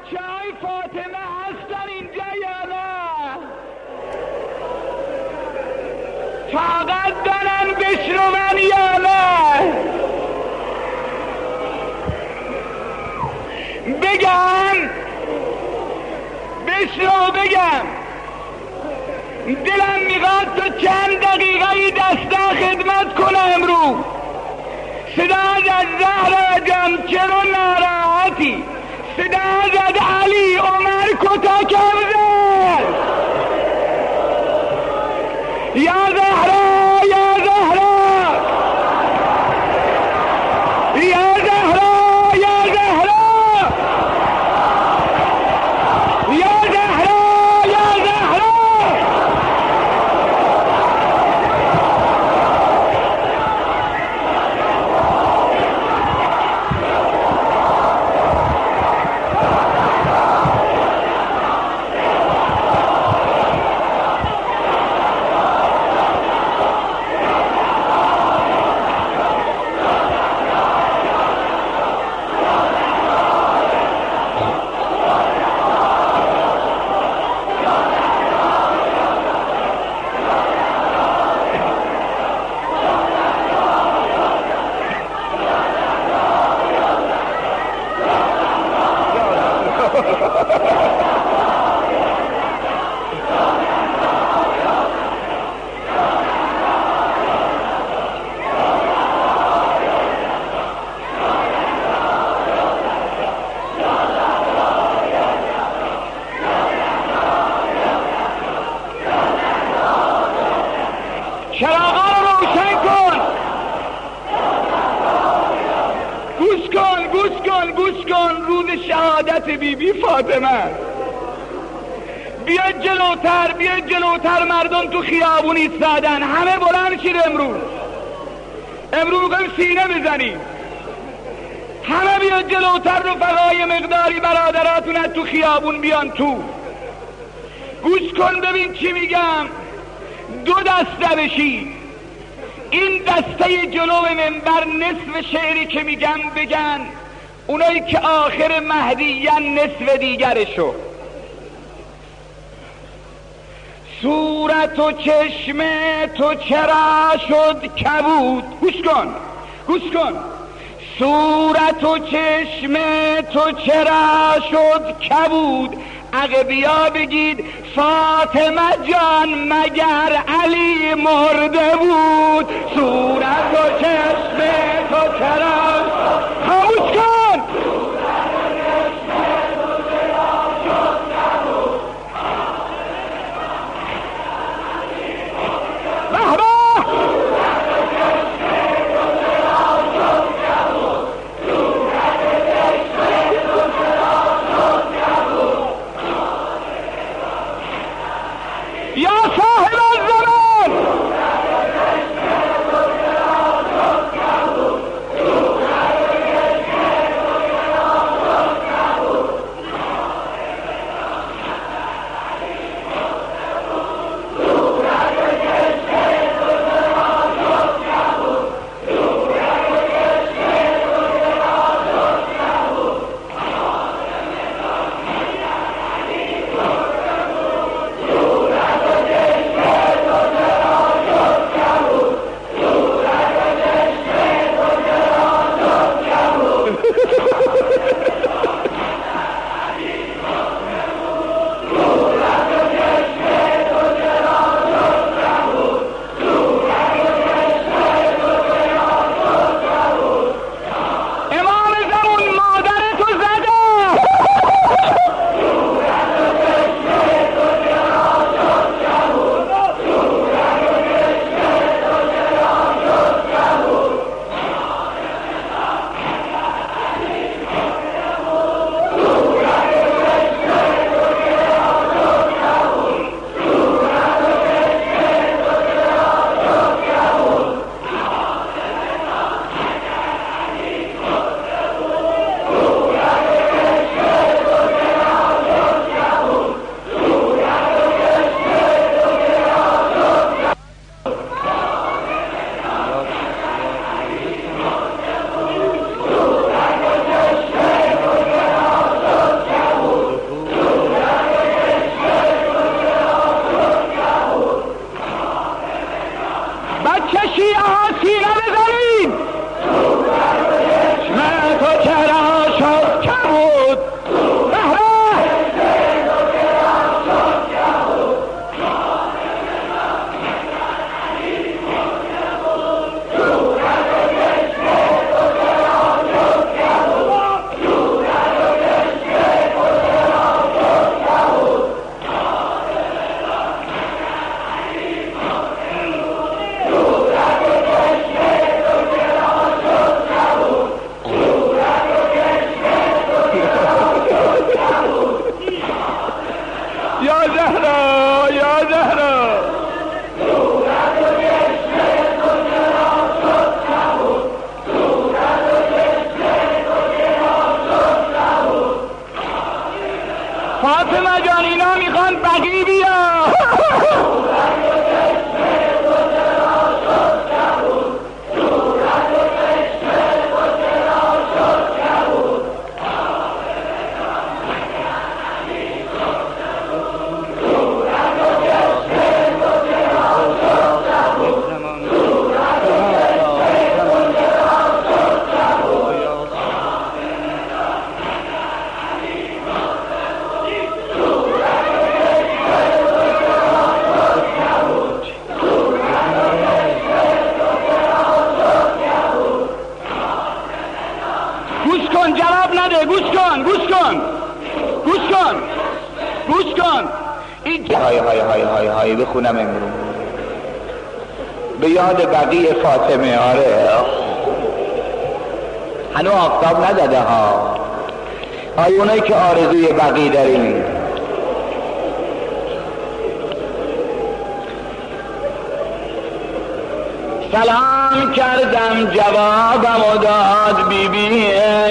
بچه های فاطمه هستن اینجا یا نه؟ طاقت دارن بشنون یا نه؟ بگم بشنو بگم. دلم میخواد تو چند دقیقه دستا خدمت کنم امروز. صدا زد زهرا جان چرا ناراحتی؟ صدا زد علی عمر کتا کرده یا زهرا یا زهرا یا زهرا یا زهرا یا زهرا یا زهرا. چراغا رو روشن کن. گوش کن روز شهادت بی فاطمه. بیا جلوتر مردم تو خیابون ایستادن. همه بلند شید. امروز میگم سینه بزنیم. همه بیا جلوتر. رفقای مقداری برادراتون تو خیابون بیان تو. گوش کن ببین چی میگم. 2 دسته بشید. این دسته جلو منبر نصف شعری که میگم بگن. اونایی که آخر مهدیان نصف دیگرشو. صورت و چشم تو چرا شد کبود. گوش کن. صورت و چشم تو چرا شد کبود. عقبیا بگید فاطمه جان مگر علی مرده بود. صورت و چشم تو چرا خاموش کن. یا صاحب الزمان فاطمه جان اینا میخوان بقی بیا. گوش کن های بخونم امروز به یاد بقی فاطمه. آره هنو آفتاب نداده ها. اونایی که آرزوی بقی داریم سلام کردم جوابم و داد بی بی،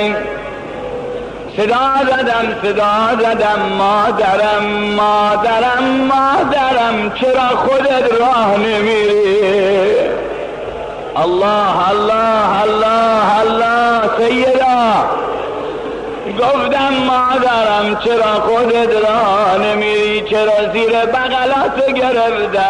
صدا زدم مادرم مادرم مادرم چرا خودت راه نمیری؟ الله الله الله الله سیدا گفتم مادرم چرا خودت راه نمیری؟ چرا زیر بغلات گرفتم؟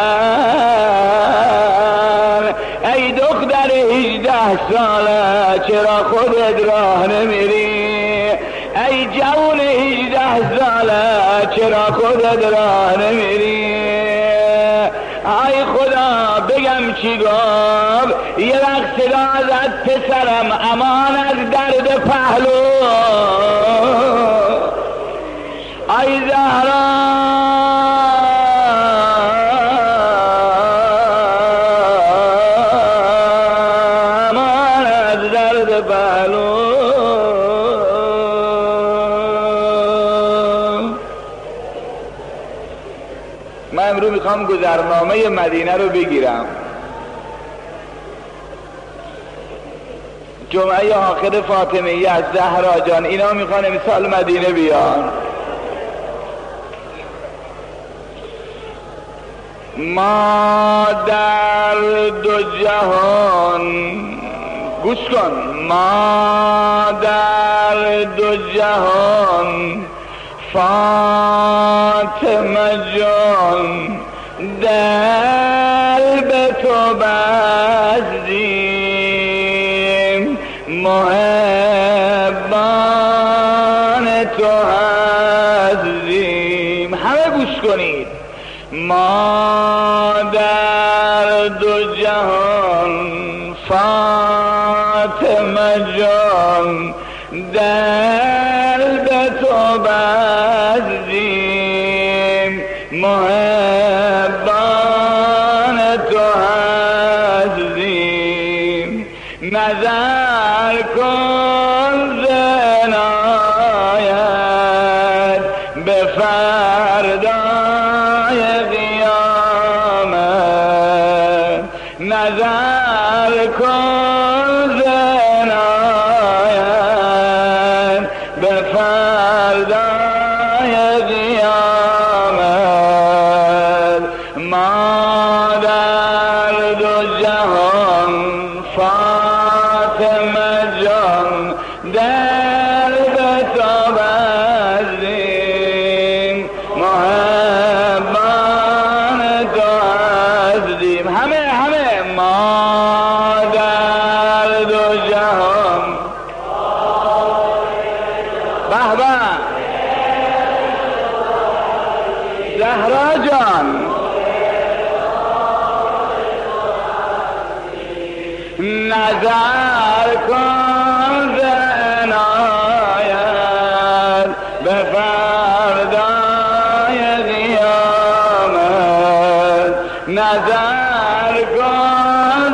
ای دختر 18 ساله چرا خودت راه نمیری؟ ای جوان 18 ساله چرا خودت راه نمیری؟ ای خدا بگم چی گفت؟ یه وقت صدا زد پسرم امان از درد پهلو. ای زهرا امان از درد پهلو. من امروز میخوام گذرنامه مدینه رو بگیرم. جمعه آخر فاطمیه از زهرا جان اینا میخوان امسال مدینه بیان. ما در دو جهان گوش کن، ما در دو جهان فاطمه جان دل به تو بستیم، محبان تو هستیم. همه گوش کنید. ما در دو جهان فاطمه جان دل به تو بستیم، محبان تو هستیم. نظر کن زنایت به فردای قیامت، نظر کن زنایت به فردای قیامت. ما در دو جهان فاطمه جان دل به تو بستیم، محبان تو هستیم. همه ما در دو جهان به به زهرا جان نظر کن زنایت به فردای قیامت، نظر کن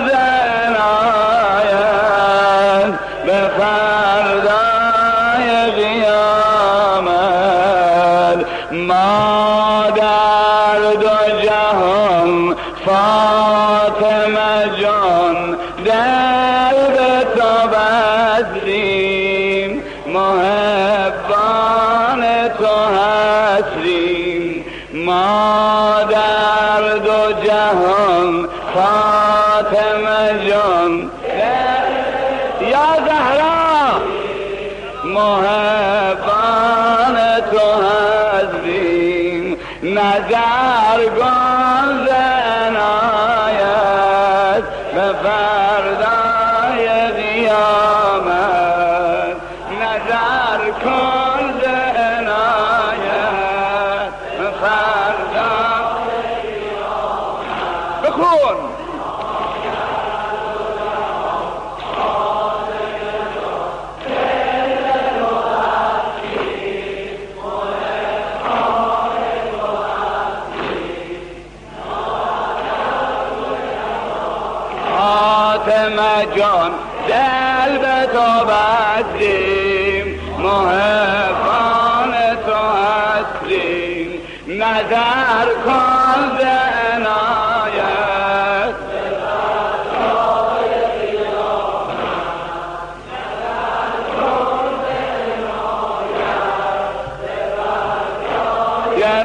زنایت به فردای قیامت. ما در دو جهان فاطمه جان دل به تو بستیم، محبان تو محبان تو هستیم نظر کن ز عنایت به فردای قیامت نظر کن ز عنایت به فردای قیامت بکن جان دل به تو بستیم محبان تو هستیم نظر کن ز عنایت یا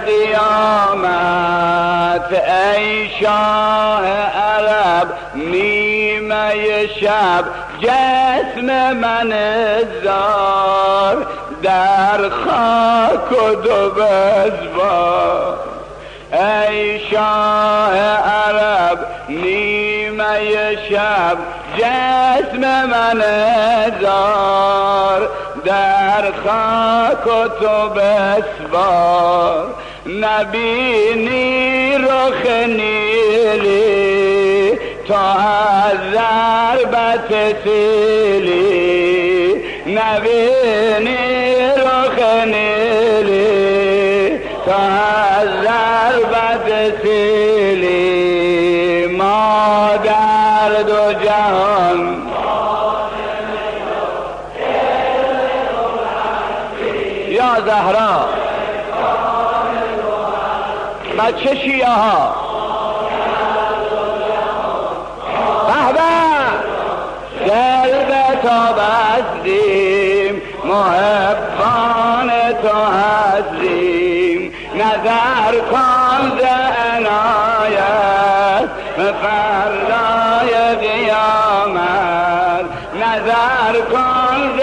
قیامت ای شاه عرب نیمه شب جسم من زار در خاک و دو بزبار ای شاه عرب نیمه شب جسم من زار در خاک و تو بسوار نبینی رخ نیلی تا از ضربت سیلی نبینی رخ نیلی تا از ضربت سیلی ما در دو جهان یا زهرا بچه شیعه ها دل به تو بستیم محبان تو هستیم نظر کن ز عنایت به فردای قیامت نظر کن ز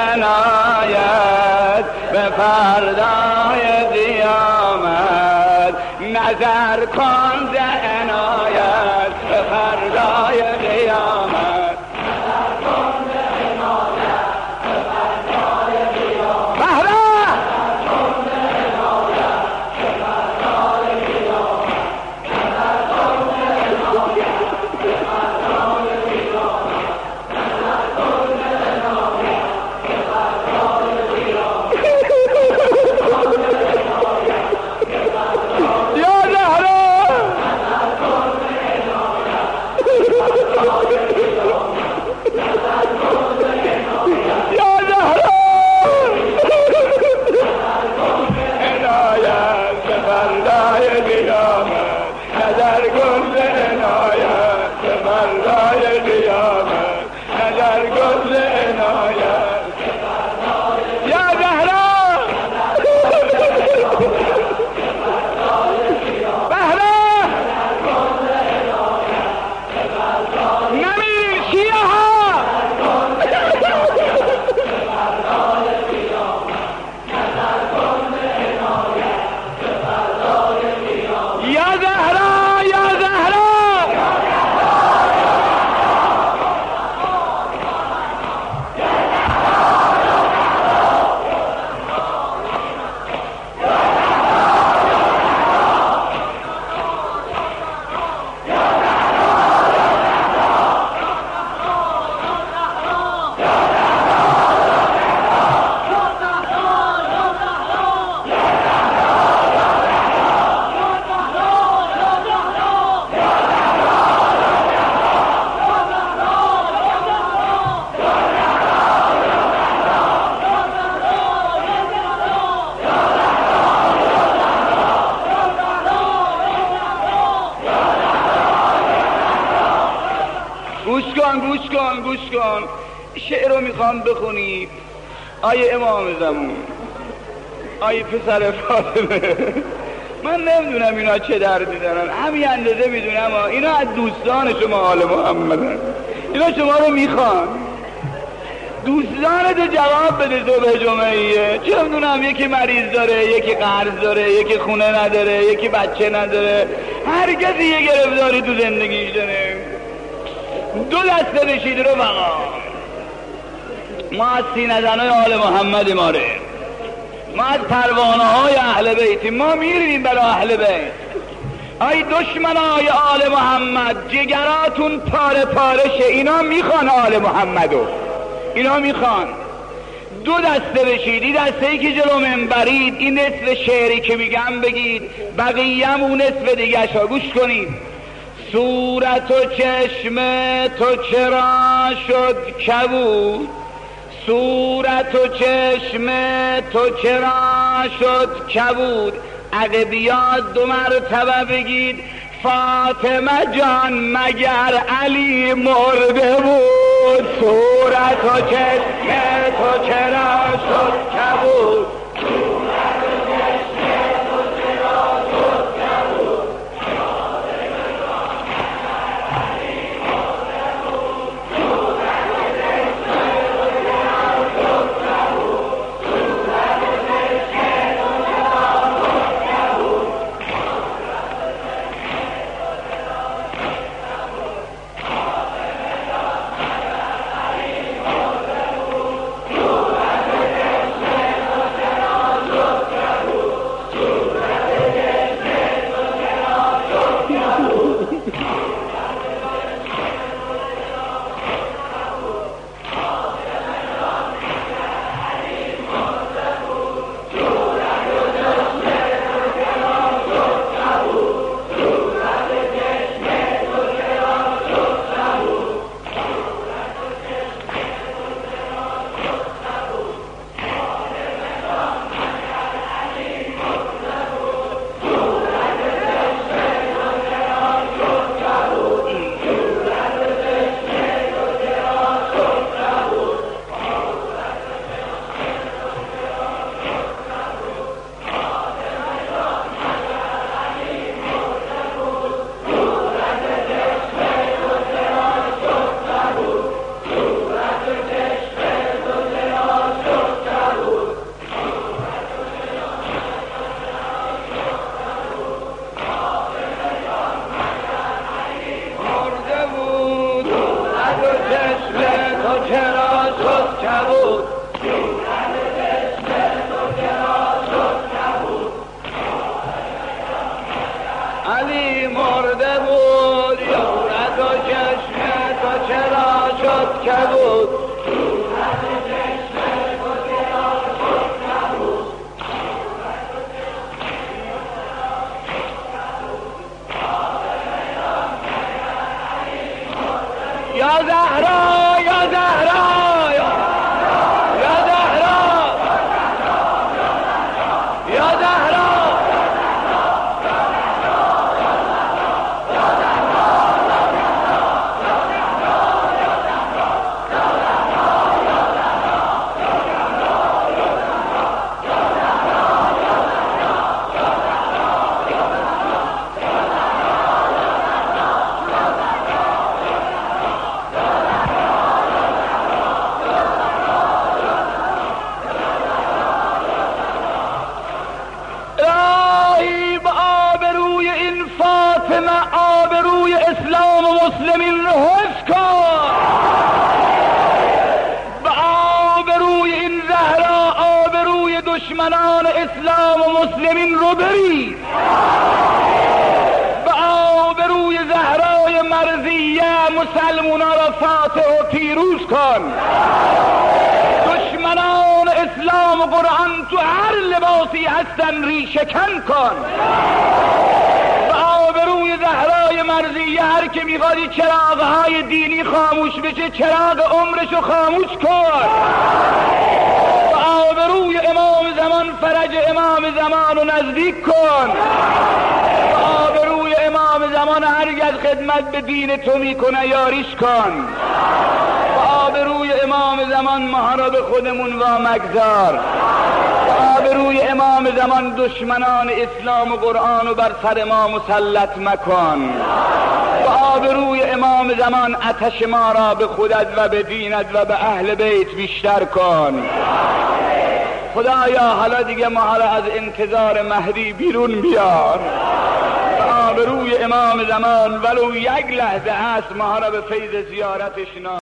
عنایت به فردای قیامت نظر کن ز عنایت به فردای قیامت گوش کن شعر رو میخوام بخونی آیه امام زمان آیه پسر فاطمه من نمیدونم اینا چه دردی دارن همین اندازه میدونم اینا از دوستان شما آل محمدن اینا شما رو میخوان دوستانتو جواب بده صبح جمعهیه، چه میدونم یکی مریض داره، یکی قرض داره، یکی خونه نداره، یکی بچه نداره، هر کسی یه گرفتاری تو زندگیش داره. دو دسته بشید رفقا، ما از سینه زنای آل محمد ماره، ما از پروانه های اهل بیتی، ما میریم برای اهل بیت. ای دشمنای آل محمد، جگراتون پاره پاره شه، اینا میخوان آل محمدو، اینا میخوان. دو دسته بشید، این دسته ای که جلو منبرید این نصف شعری که میگم بگید، بقیه‌م اون نصف دیگه شا گوش کنید. صورت و چشم تو چرا شد کبود، صورت و چشم تو چرا شد کبود، اگه بیاد دو مرتبه بگید فاطمه جان مگر علی مرده بود. صورت و چشم تو چرا شد کبود، صورت و چشم تو چرا شد کبود، علی مرده بود. صورت و چشم تو چرا شد کبود، صورت و چشم تو چرا شد کبود، یا زهرا یا زهرا یا زهرا یا زهرا آبروی اسلام و مسلمین رو حفظ کن، به آبروی این زهرا آبروی دشمنان اسلام و مسلمین رو بری، به آبروی زهرای مرضیه مسلمونا را فاتح و پیروز کن. دشمنان اسلام و قرآن تو هر لباسی هستن ریشه‌کن کن. آبروی زهرای مرضیه هر که میخوادی چراغهای دینی خاموش بشه چراغ عمرشو خاموش کن. آبروی امام زمان فرج امام زمان رو نزدیک کن. آبروی امام زمان هرگز خدمت به دین تو میکنه یاریش کن. آبروی امام زمان ما را به خودمون وامگذار. آبروی امام زمان دشمنان اسلام و قرآن و بر سر ما مسلط مکن. آبروی امام امام زمان آتش ما را به خودت و به دینت و به اهل بیت بیشتر کن. خدایا حالا دیگه ما را از انتظار مهدی بیرون بیار و آبروی امام زمان ولو یک لحظه هست ما را به فیض زیارتش